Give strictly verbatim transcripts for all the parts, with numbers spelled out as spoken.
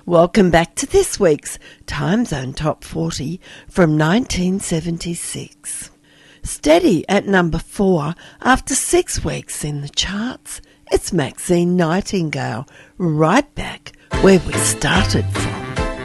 Welcome back to this week's Time Zone Top forty from nineteen seventy-six. Steady at number four after six weeks in the charts, it's Maxine Nightingale, right back where we started from.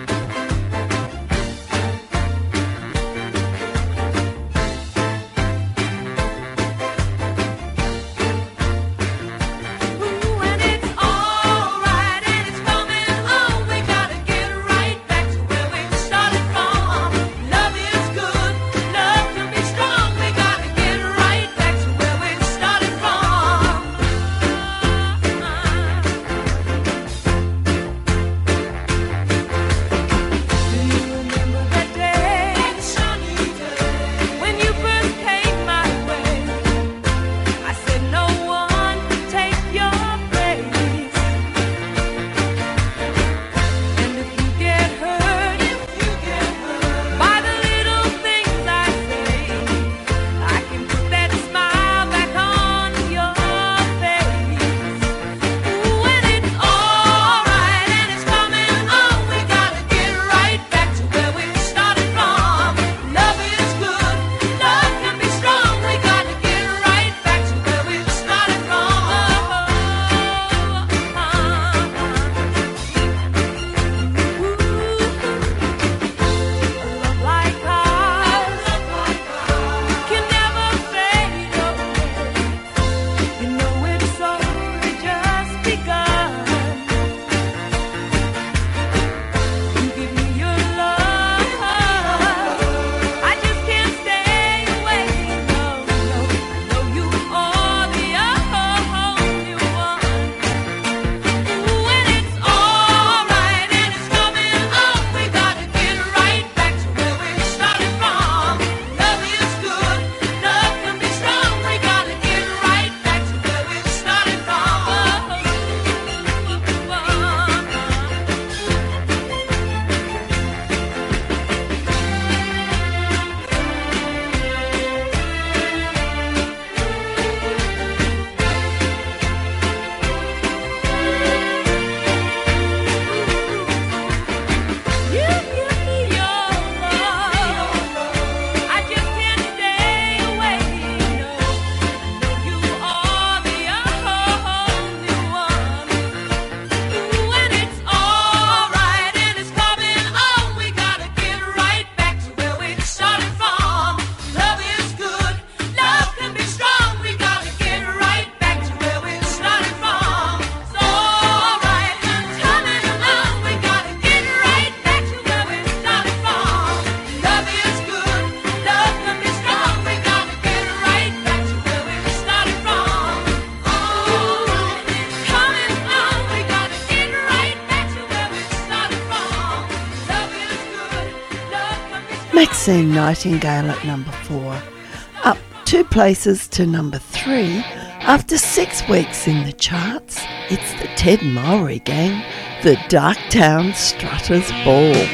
Maxine Nightingale at number four, up two places to number three after six weeks in the charts. It's the Ted Mowry Gang, the Darktown Strutters Ball.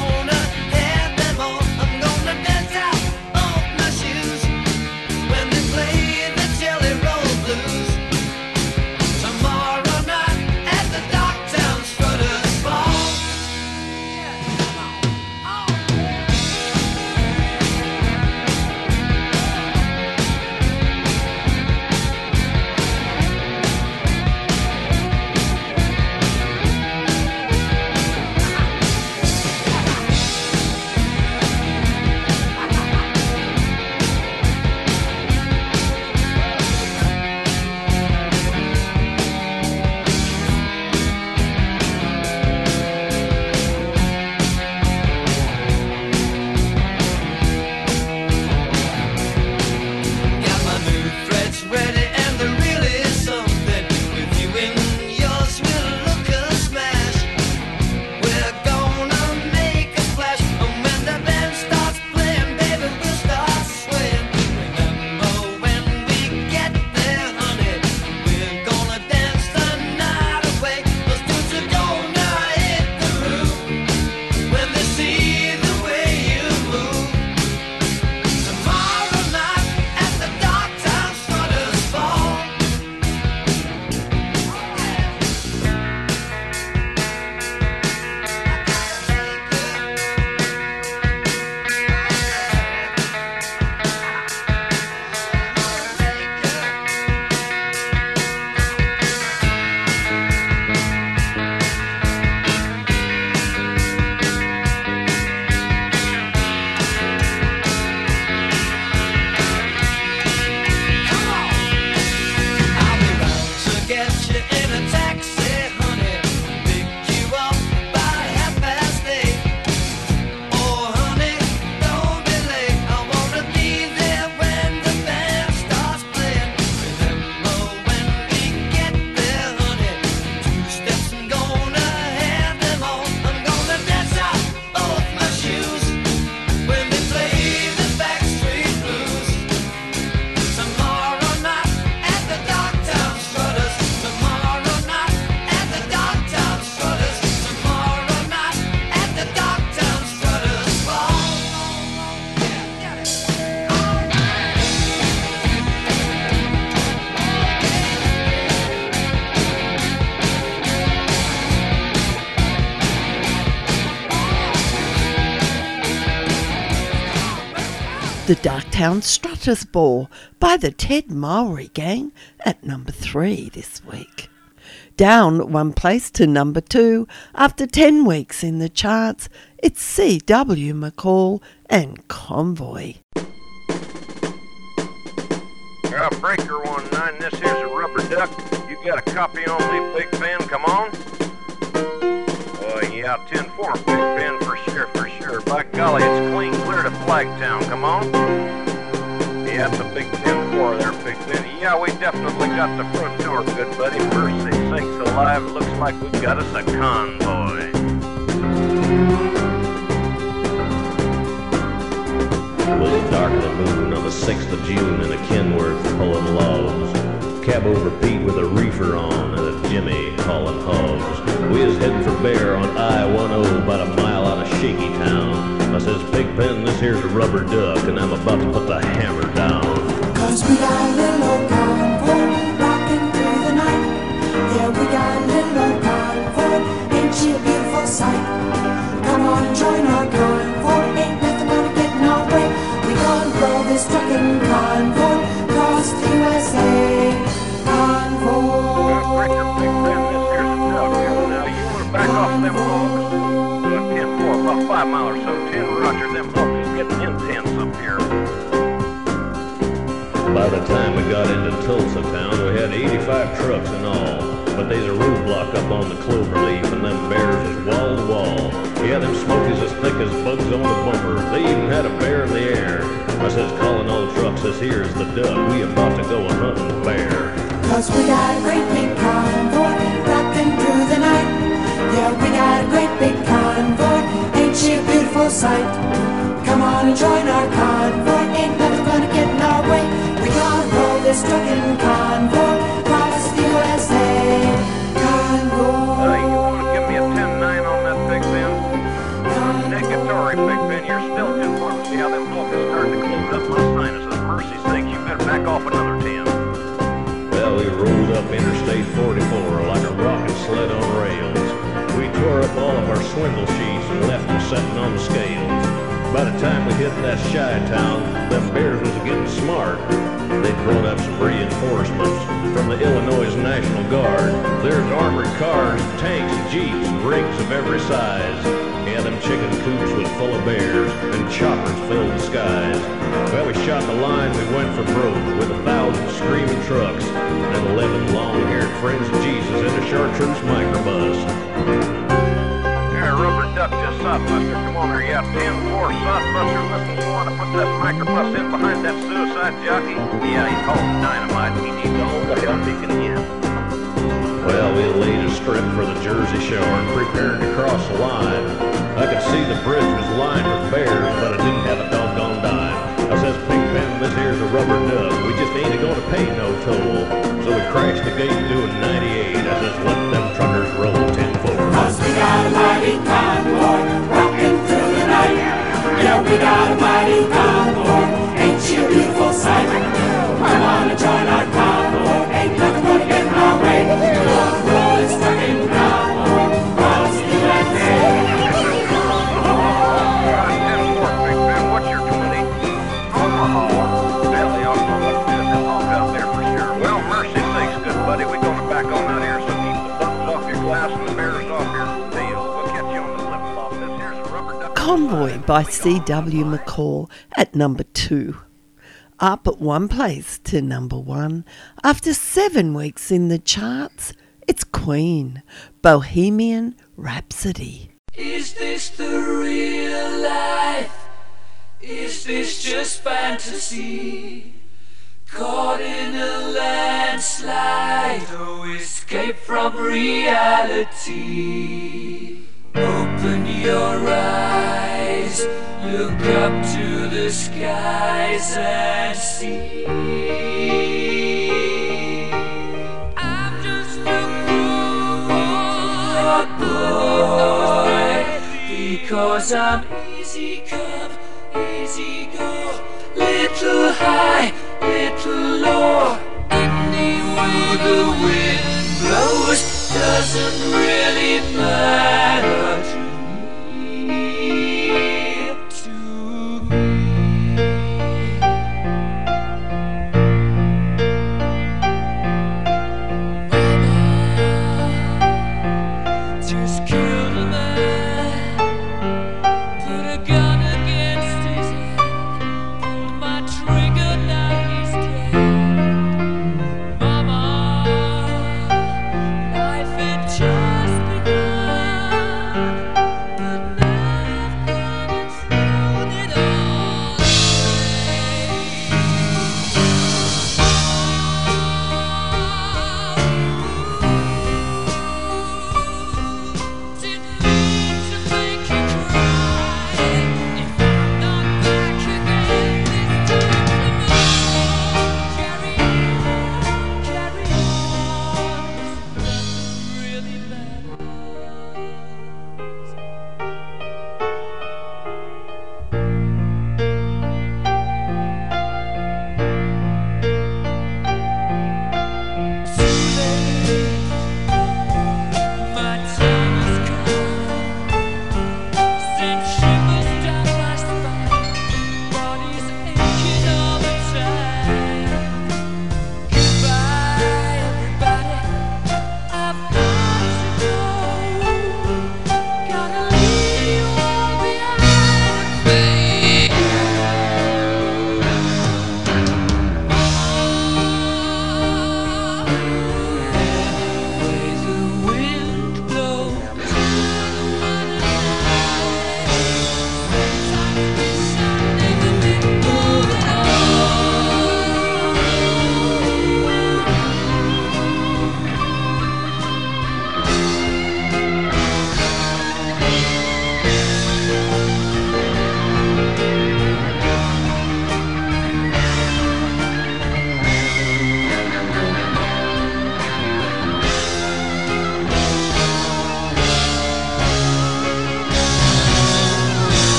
When the The Darktown Strutters Ball by the Ted Mowry Gang at number three this week. Down one place to number two after ten weeks in the charts, it's C W McCall and Convoy. Uh, breaker one nine, this here's a Rubber Duck. You got a copy on me, Big Ben? Come on. Oh, yeah, ten four, Big Ben, for sure, for sure. By golly, it's clean clear to Flagtown. Come on. Yeah, it's a big ten four there, Big Ben. Yeah, we definitely got the front door, good buddy. Mercy sakes alive, looks like we got us a convoy. It was dark of the moon on the sixth of June in a Kenworth pulling logs. Cab over Pete with a reefer on and a Jimmy hauling hogs. We was heading for Bear on I ten, about a mile out of Shaky Town. I says, Pigpen, this here's a Rubber Duck, and I'm about to put the hammer down. Cause we got a little old convoy rocking through the night. Yeah, we got a little old convoy, ain't she a beautiful sight? Come on and join our convoy, ain't nothing gonna get in our way. We gonna roll this trucking convoy across the U S A. Convoy. Now you wanna back off them hogs? Uh, ten four, about five mile or so. ten Roger, them hogs is getting intense up here. By the time we got into Tulsa town, we had eighty-five trucks in all. But there's a roadblock up on the Cloverleaf, and them bears is wall to wall. Yeah, them smokies as thick as bugs on the bumper. They even had a bear in the air. I says, calling all trucks, this here's the Duck. We about to go a hunting bear. Cause we got a great big convoy rocking through the night. Yeah, we got a great big convoy, ain't she a beautiful sight? Come on and join our convoy, ain't nothing gonna get in our way. We gonna roll this trucking convoy across the U S A. Convoy. Uh, you wanna give me a ten nine on that, Big Ben? Negatory, Big Ben, you're still ten four. See how them hogs are starting to close up my sinuses. Mercy sakes, you better back off another ten. Well, we rolled up Interstate forty-four like a rocket sled on rails. We tore up all of our swindle sheets and left them setting on the scales. By the time we hit that shy town, them bears was getting smart. They'd brought up some reinforcements from the Illinois National Guard. There's armored cars, tanks, jeeps, and rigs of every size. Yeah, them chicken coops was full of bears, and choppers filled the skies. Well, we shot the line, we went for broke, with a thousand screaming trucks, and eleven long-haired friends of Jesus in a chartreuse microbus. Yeah, Rubber Duck just Sodbuster. Come on there, yeah, ten four Sodbuster. Listen, you want to put that microbus in behind that suicide jockey? Yeah, he's hauling dynamite. He needs all the help he can get. Well, we laid a strip for the Jersey Shore and prepared to cross the line. I could see the bridge was lined with bears, but it didn't have a doggone dime. I says, Pigpen, this here's a Rubber Duck. We just ain't gonna pay no toll. So we crashed the gate doing ninety-eight. I says, let them truckers roll ten four. Cause we got a mighty convoy rocking through the night. Yeah, we got a mighty convoy, ain't she a beautiful sight? Come on and join our convoy, ain't nothing gonna get in our way. Roll, roll, it's trucking convoy, across the U S A. ten four, Big Ben, what's your twenty? Omaha. Belly off on the fifth and hog out there for sure. Well, mercy sakes, good buddy, we gonna back on out here, so keep the bugs off your glass and the bears off your tail. We'll catch you on the flip-flop. This here's a Rubber Duck. Convoy by C W McCall at number two. Up at one place to number one after seven weeks in the charts, it's Queen, Bohemian Rhapsody. Is this the real life? Is this just fantasy? Caught in a landslide, no escape from reality. Open your eyes, look up to the skies and see. I'm just a poor boy, because I'm easy come, easy go, little high, little low. Anyway the wind blows doesn't really matter to me, to me.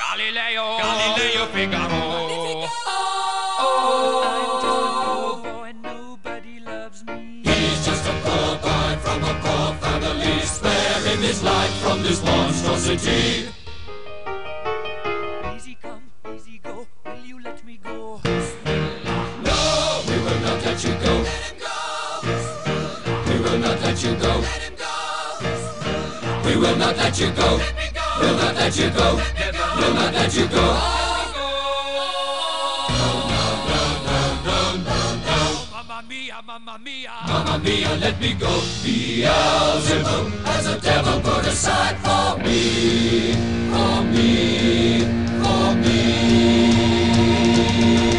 Galileo, Galileo Figaro. Oh, I'm just a poor boy, nobody loves me. He's just a poor boy from a poor family, sparing his life from this monstrosity. Easy come, easy go, will you let me go? No, we will not let you go. Let him go. We will not let you go. Let him go. We will not let you go. Let me go. We'll not let you go. We'll not let you go. Mamma mia, Mamma mia, let me go. Beelzebub has a devil put aside for me, for me, for me.